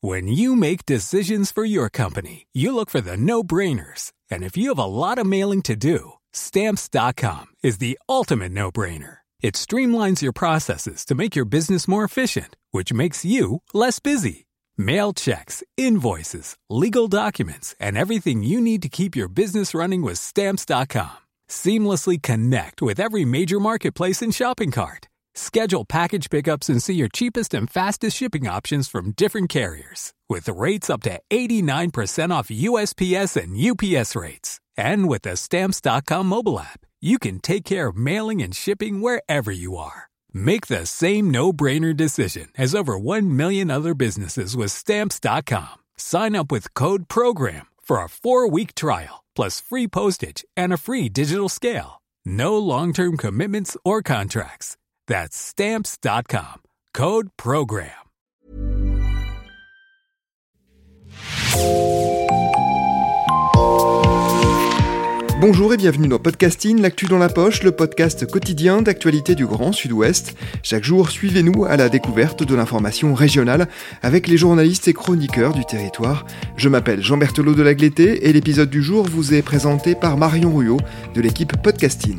When you make decisions for your company, you look for the no-brainers. And if you have a lot of mailing to do, Stamps.com is the ultimate no-brainer. It streamlines your processes to make your business more efficient, which makes you less busy. Mail checks, invoices, legal documents, and everything you need to keep your business running with Stamps.com. Seamlessly connect with every major marketplace and shopping cart. Schedule package pickups and see your cheapest and fastest shipping options from different carriers. With rates up to 89% off USPS and UPS rates. And with the Stamps.com mobile app, you can take care of mailing and shipping wherever you are. Make the same no-brainer decision as over 1 million other businesses with Stamps.com. Sign up with code PROGRAM for a 4-week trial, plus free postage and a free digital scale. No long-term commitments or contracts. That's Stamps.com. Code PROGRAM. Bonjour et bienvenue dans Podcasting, l'actu dans la poche, le podcast quotidien d'actualité du Grand Sud-Ouest. Chaque jour, suivez-nous à la découverte de l'information régionale avec les journalistes et chroniqueurs du territoire. Je m'appelle Jean Berthelot de Lagleté et l'épisode du jour vous est présenté par Marion Ruot de l'équipe Podcasting.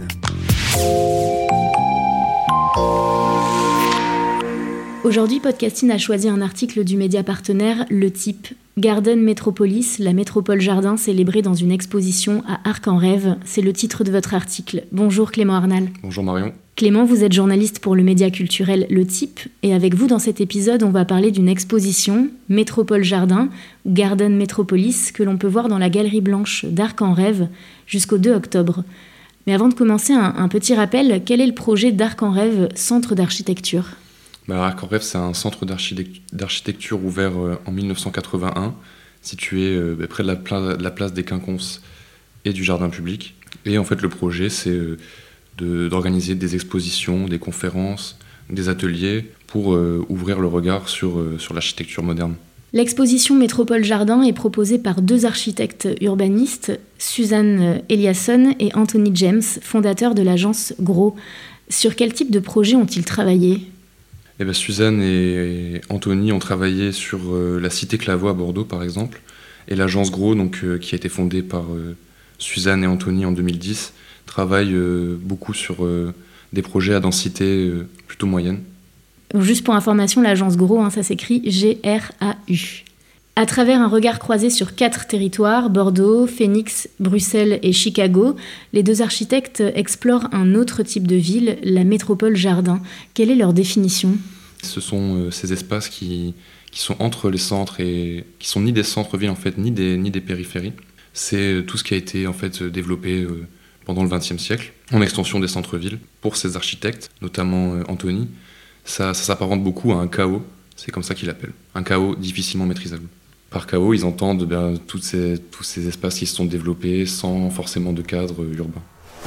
Aujourd'hui, Podcasting a choisi un article du média partenaire Le Type. Garden Metropolis, la métropole jardin célébrée dans une exposition à Arc-en-Rève. C'est le titre de votre article. Bonjour Clément Arnal. Bonjour Marion. Clément, vous êtes journaliste pour le média culturel Le Type. Et avec vous, dans cet épisode, on va parler d'une exposition, Métropole Jardin, ou Garden Metropolis, que l'on peut voir dans la Galerie Blanche d'Arc-en-Rève jusqu'au 2 octobre. Mais avant de commencer, un petit rappel, quel est le projet d'Arc-en-Rève, centre d'architecture ? Arc-en-Rève, c'est un centre d'architecture ouvert en 1981, situé près de la place des Quinconces et du jardin public. Et en fait, le projet, c'est d'organiser des expositions, des conférences, des ateliers pour ouvrir le regard sur l'architecture moderne. L'exposition Métropole Jardin est proposée par 2 architectes urbanistes, Suzanne Eliasson et Anthony James, fondateurs de l'agence Gros. Sur quel type de projet ont-ils travaillé ? Suzanne et Anthony ont travaillé sur la cité Clavois à Bordeaux, par exemple, et l'agence Gros, qui a été fondée par Suzanne et Anthony en 2010, travaille beaucoup sur des projets à densité plutôt moyenne. Juste pour information, l'agence Gros, ça s'écrit G-R-A-U. À travers un regard croisé sur 4 territoires, Bordeaux, Phoenix, Bruxelles et Chicago, les 2 architectes explorent un autre type de ville, la métropole jardin. Quelle est leur définition ? Ce sont ces espaces qui sont entre les centres et qui sont ni des centres-villes en fait, ni des périphéries. C'est tout ce qui a été en fait développé pendant le XXe siècle, en extension des centres-villes. Pour ces architectes, notamment Anthony, ça s'apparente beaucoup à un chaos, c'est comme ça qu'il l'appelle, un chaos difficilement maîtrisable. Par chaos, ils entendent tous ces espaces qui se sont développés sans forcément de cadre urbain.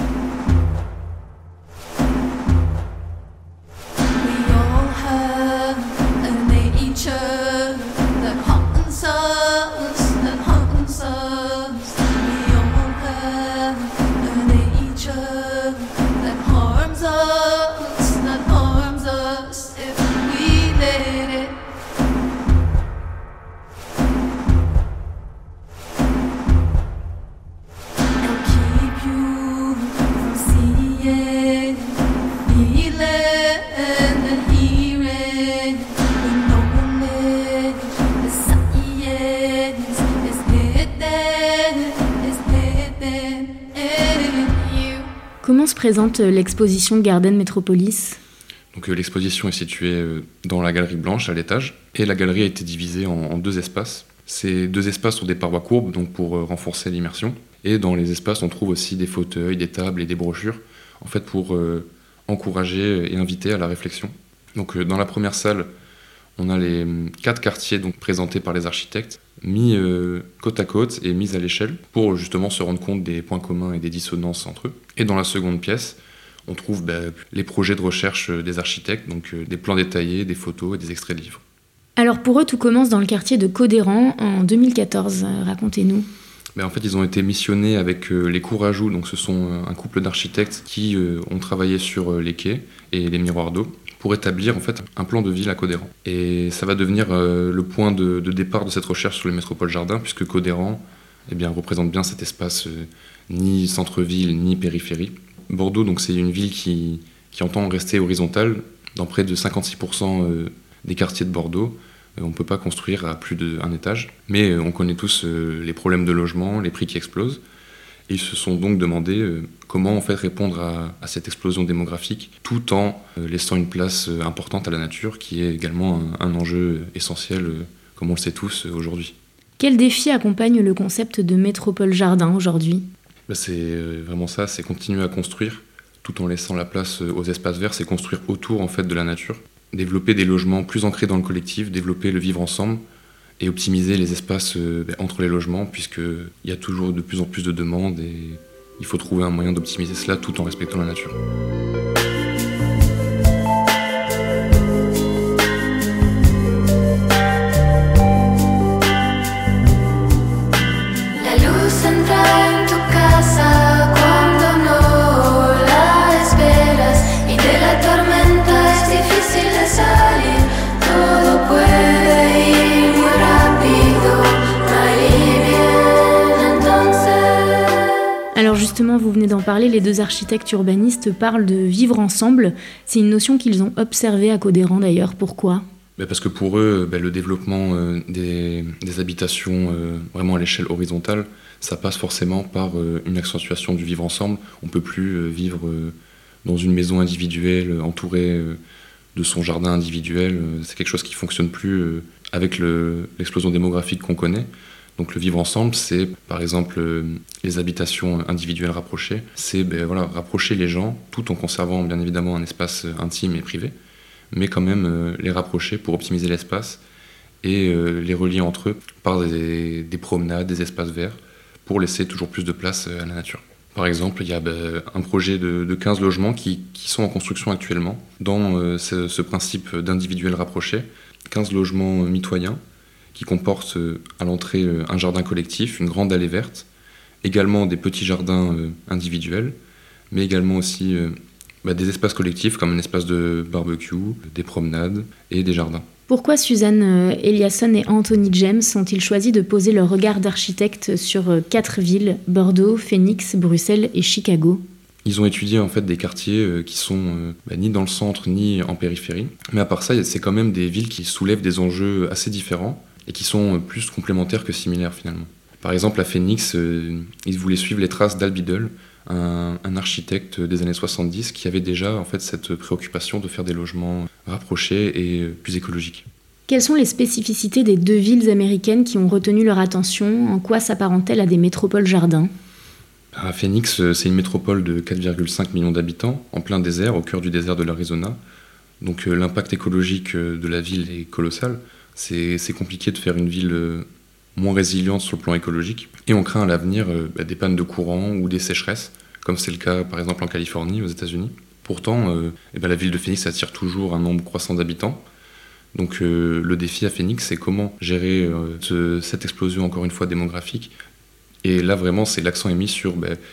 Comment se présente l'exposition Garden Metropolis ? L'exposition est située dans la Galerie Blanche, à l'étage, et la galerie a été divisée en 2 espaces. Ces 2 espaces ont des parois courbes, pour renforcer l'immersion. Et dans les espaces, on trouve aussi des fauteuils, des tables et des brochures, en fait pour encourager et inviter à la réflexion. Dans la première salle, on a les 4 quartiers présentés par les architectes, mis côte à côte et mis à l'échelle pour justement se rendre compte des points communs et des dissonances entre eux. Et dans la seconde pièce, on trouve les projets de recherche des architectes, des plans détaillés, des photos et des extraits de livres. Alors pour eux, tout commence dans le quartier de Codéran en 2014. Racontez-nous. En fait, ils ont été missionnés avec les Courajou, ce sont un couple d'architectes qui ont travaillé sur les quais et les miroirs d'eau pour établir en fait un plan de ville à Codéran. Et ça va devenir le point de départ de cette recherche sur les métropoles jardins, puisque Codéran représente bien cet espace ni centre-ville ni périphérie. Bordeaux, donc, c'est une ville qui entend rester horizontale. Dans près de 56% des quartiers de Bordeaux, on ne peut pas construire à plus d'un étage. Mais on connaît tous les problèmes de logement, les prix qui explosent. Et ils se sont donc demandé comment en fait répondre à cette explosion démographique tout en laissant une place importante à la nature, qui est également un enjeu essentiel, comme on le sait tous aujourd'hui. Quel défi accompagne le concept de métropole jardin aujourd'hui ? C'est vraiment ça, c'est continuer à construire tout en laissant la place aux espaces verts, c'est construire autour en fait de la nature, développer des logements plus ancrés dans le collectif, développer le vivre ensemble et optimiser les espaces entre les logements, puisqu'il y a toujours de plus en plus de demandes et il faut trouver un moyen d'optimiser cela tout en respectant la nature. Alors justement, vous venez d'en parler, les deux architectes urbanistes parlent de vivre ensemble. C'est une notion qu'ils ont observée à Codéran d'ailleurs. Pourquoi ? Parce que pour eux, le développement des habitations vraiment à l'échelle horizontale, ça passe forcément par une accentuation du vivre ensemble. On ne peut plus vivre dans une maison individuelle entourée de son jardin individuel. C'est quelque chose qui ne fonctionne plus avec l'explosion démographique qu'on connaît. Donc le vivre ensemble, c'est par exemple les habitations individuelles rapprochées. C'est rapprocher les gens tout en conservant bien évidemment un espace intime et privé, mais quand même les rapprocher pour optimiser l'espace et les relier entre eux par des promenades, des espaces verts, pour laisser toujours plus de place à la nature. Par exemple, il y a un projet de 15 logements qui sont en construction actuellement dans ce principe d'individuel rapproché, 15 logements mitoyens, qui comporte à l'entrée un jardin collectif, une grande allée verte, également des petits jardins individuels, mais également aussi des espaces collectifs comme un espace de barbecue, des promenades et des jardins. Pourquoi Suzanne Eliasson et Anthony James ont-ils choisi de poser leur regard d'architecte sur 4 villes, Bordeaux, Phoenix, Bruxelles et Chicago ? Ils ont étudié en fait des quartiers qui sont ni dans le centre ni en périphérie, mais à part ça, c'est quand même des villes qui soulèvent des enjeux assez différents et qui sont plus complémentaires que similaires finalement. Par exemple, à Phoenix, ils voulaient suivre les traces d'Al Biddle, un architecte des années 70 qui avait déjà en fait cette préoccupation de faire des logements rapprochés et plus écologiques. Quelles sont les spécificités des 2 villes américaines qui ont retenu leur attention ? En quoi s'apparentent-elles à des métropoles jardins ? À Phoenix, c'est une métropole de 4,5 millions d'habitants, en plein désert, au cœur du désert de l'Arizona. Donc l'impact écologique de la ville est colossal. C'est compliqué de faire une ville moins résiliente sur le plan écologique. Et on craint à l'avenir des pannes de courant ou des sécheresses, comme c'est le cas par exemple en Californie, aux États-Unis. Pourtant, la ville de Phoenix attire toujours un nombre croissant d'habitants. Donc le défi à Phoenix, c'est comment gérer cette explosion, encore une fois, démographique. Et là, vraiment, c'est l'accent est mis sur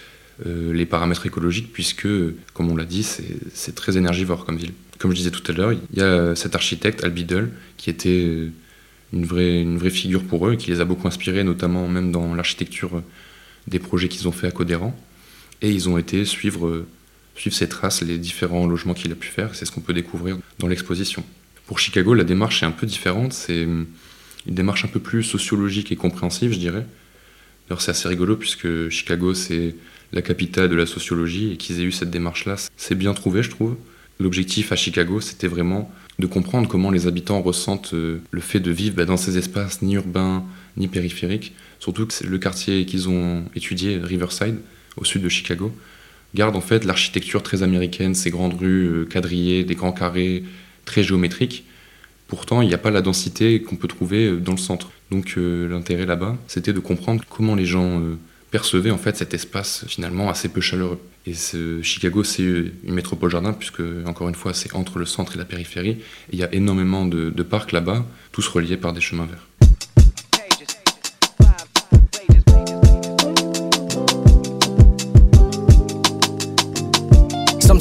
les paramètres écologiques, puisque, comme on l'a dit, c'est très énergivore comme ville. Comme je disais tout à l'heure, il y a cet architecte, Al Biddle, qui était une vraie figure pour eux, et qui les a beaucoup inspirés, notamment même dans l'architecture des projets qu'ils ont fait à Codéran. Et ils ont été suivre ses traces, les différents logements qu'il a pu faire. C'est ce qu'on peut découvrir dans l'exposition. Pour Chicago, la démarche est un peu différente. C'est une démarche un peu plus sociologique et compréhensive, je dirais. D'ailleurs, c'est assez rigolo, puisque Chicago, c'est la capitale de la sociologie, et qu'ils aient eu cette démarche-là, c'est bien trouvé, je trouve. L'objectif à Chicago, c'était vraiment de comprendre comment les habitants ressentent le fait de vivre dans ces espaces ni urbains ni périphériques. Surtout que le quartier qu'ils ont étudié, Riverside, au sud de Chicago, garde en fait l'architecture très américaine, ces grandes rues quadrillées, des grands carrés très géométriques. Pourtant, il n'y a pas la densité qu'on peut trouver dans le centre. Donc l'intérêt là-bas, c'était de comprendre comment les gens percevaient en fait cet espace finalement assez peu chaleureux. Et Chicago, c'est une métropole jardin, puisque, encore une fois, c'est entre le centre et la périphérie. Et il y a énormément de parcs là-bas, tous reliés par des chemins verts.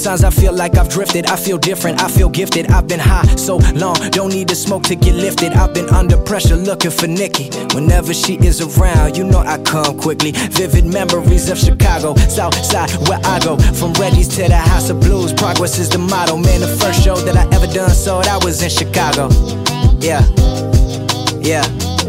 Sometimes I feel like I've drifted, I feel different, I feel gifted. I've been high so long, don't need to smoke to get lifted. I've been under pressure looking for Nikki. Whenever she is around, you know I come quickly. Vivid memories of Chicago, South Side where I go. From Reddy's to the House of Blues, progress is the motto. Man, the first show that I ever done sold, I was in Chicago. Yeah, yeah.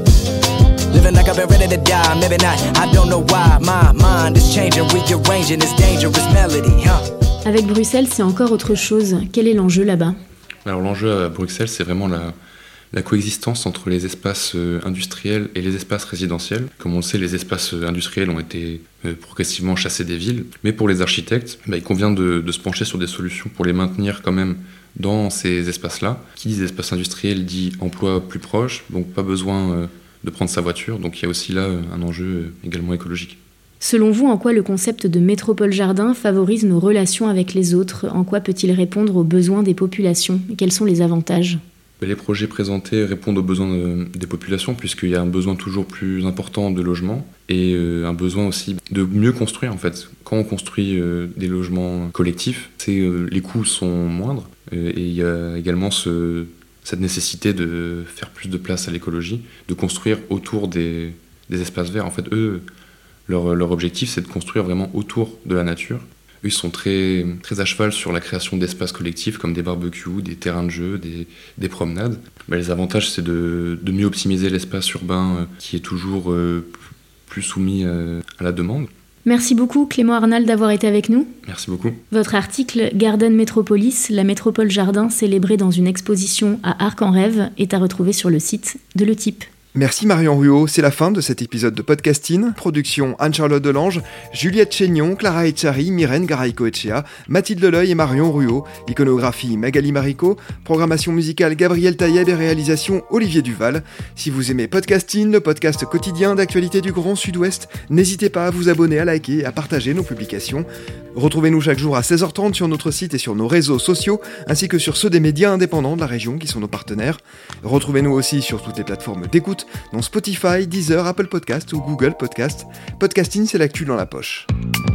Living like I've been ready to die, maybe not, I don't know why. My mind is changing, rearranging this dangerous melody, huh? Avec Bruxelles, c'est encore autre chose. Quel est l'enjeu là-bas? Alors l'enjeu à Bruxelles, c'est vraiment la coexistence entre les espaces industriels et les espaces résidentiels. Comme on le sait, les espaces industriels ont été progressivement chassés des villes. Mais pour les architectes, il convient de se pencher sur des solutions pour les maintenir quand même dans ces espaces-là. Qui dit espaces industriels dit emploi plus proche, donc pas besoin de prendre sa voiture. Donc il y a aussi là un enjeu également écologique. Selon vous, en quoi le concept de métropole-jardin favorise nos relations avec les autres? En quoi peut-il répondre aux besoins des populations? Et quels sont les avantages? Les projets présentés répondent aux besoins des populations puisqu'il y a un besoin toujours plus important de logement et un besoin aussi de mieux construire en fait. Quand on construit des logements collectifs, les coûts sont moindres et il y a également cette nécessité de faire plus de place à l'écologie, de construire autour des espaces verts. En fait, eux, leur objectif, c'est de construire vraiment autour de la nature. Eux, ils sont très, très à cheval sur la création d'espaces collectifs comme des barbecues, des terrains de jeu, des promenades. Les avantages, c'est de mieux optimiser l'espace urbain qui est toujours plus soumis à la demande. Merci beaucoup Clément Arnal d'avoir été avec nous. Merci beaucoup. Votre article « Garden Metropolis, la métropole jardin célébrée dans une exposition à Arc-en-Rève » est à retrouver sur le site de Le Type. Merci Marion Ruot, c'est la fin de cet épisode de Podcasting. Production Anne-Charlotte Delange, Juliette Chénion, Clara Echari, Myrène Garay-Coetchea, Mathilde Leleuil et Marion Ruot. Iconographie Magali Marico, programmation musicale Gabriel Taïeb et réalisation Olivier Duval. Si vous aimez Podcasting, le podcast quotidien d'actualité du Grand Sud-Ouest, n'hésitez pas à vous abonner, à liker et à partager nos publications. Retrouvez-nous chaque jour à 16h30 sur notre site et sur nos réseaux sociaux, ainsi que sur ceux des médias indépendants de la région qui sont nos partenaires. Retrouvez-nous aussi sur toutes les plateformes d'écoute, dont Spotify, Deezer, Apple Podcast ou Google Podcast. Podcasting, c'est l'actu dans la poche.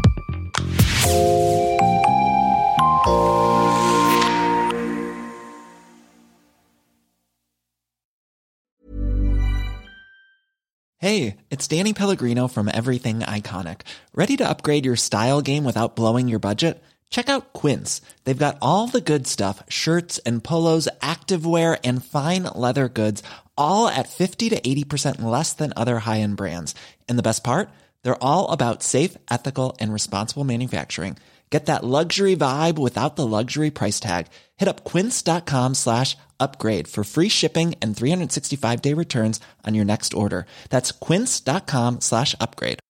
Hey, it's Danny Pellegrino from Everything Iconic. Ready to upgrade your style game without blowing your budget? Check out Quince. They've got all the good stuff, shirts and polos, activewear, and fine leather goods, all at 50 to 80% less than other high-end brands. And the best part? They're all about safe, ethical, and responsible manufacturing. Get that luxury vibe without the luxury price tag. Hit up quince.com/upgrade for free shipping and 365-day returns on your next order. That's quince.com/upgrade.